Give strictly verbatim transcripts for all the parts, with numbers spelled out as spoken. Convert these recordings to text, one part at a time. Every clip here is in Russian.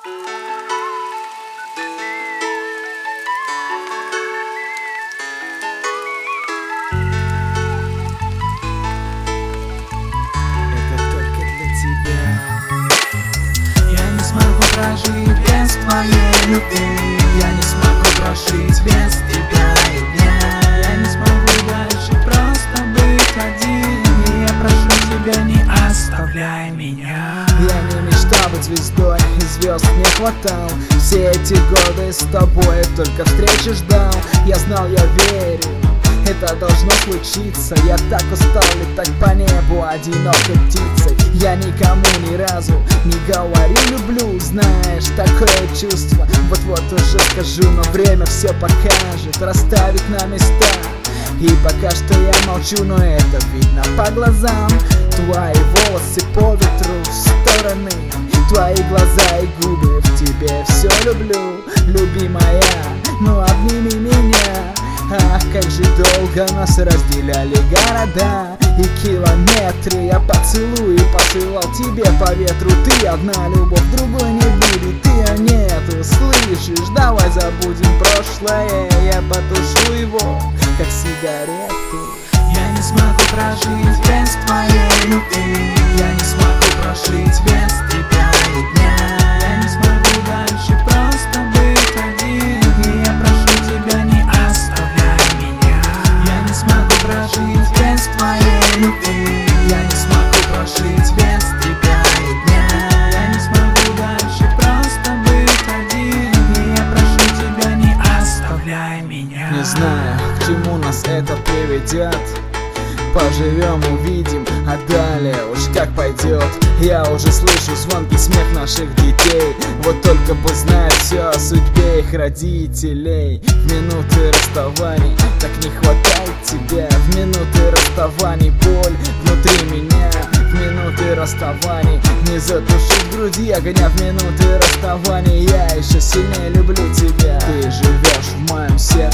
Прожить без твоей любви, я не смогу прожить без тебя и дня. Я не смогу дальше просто быть один, и я прошу тебя, не оставляй меня. Я не мечтал быть звездой, и звезд не хватал. Все эти годы с тобой только встречи ждал. Я знал, я верю, это должно случиться. Я так устал летать по небу одинокой птицей. Я никому ни разу не говорю люблю. Знаешь, такое чувство, вот-вот уже скажу, но время все покажет, расставит на места. И пока что я молчу, но это видно по глазам. Твои волосы по ветру в стороны, твои глаза и губы, в тебе все люблю. Любимая, ну обними меня. Ах, как же долго нас разделяли города и километры. Я поцелую и посылал тебе по ветру. Ты одна, любовь другой не будет, ты нету, слышишь? Давай забудем прошлое, я потушу его, как сигарету. Я не смогу прожить без твоей любви, я не смогу прожить без тебя и дня. Я не смогу дальше просто быть один, и я прошу тебя, не оставляй меня. Я не смогу прожить без твоей любви, я не смогу прожить без тебя и дня. Я не смогу дальше просто быть один, и я прошу тебя, не оставляй меня. Не знаю, к чему нас это приведет. Поживем, увидим, а далее уж как пойдет. Я уже слышу звонкий смех наших детей. Вот только бы знать все о судьбе их родителей. В минуты расставаний так не хватает тебя. В минуты расставаний боль внутри меня. В минуты расставаний не затушить в груди огня. В минуты расставаний я еще сильнее люблю тебя. Ты живешь в моем сердце,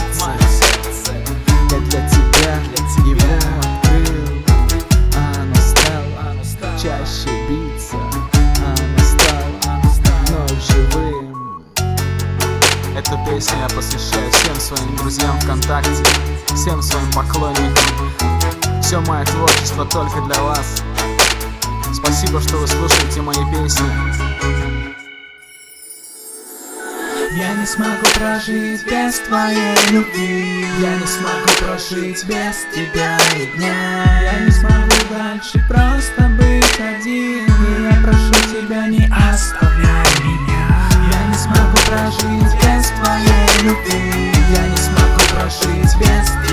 я для тебя его открыл. Оно стало чаще биться, оно стало вновь живым. Эту песню я посвящаю всем своим друзьям ВКонтакте, всем своим поклонникам. Все мое творчество только для вас. Спасибо, что вы слушаете мои песни. Я не смогу прожить без твоей любви, я не смогу прожить без тебя и дня. Я не смогу дальше просто быть один, и я прошу тебя, не оставляй меня. Я не смогу прожить без твоей любви, я не смогу прожить без тебя.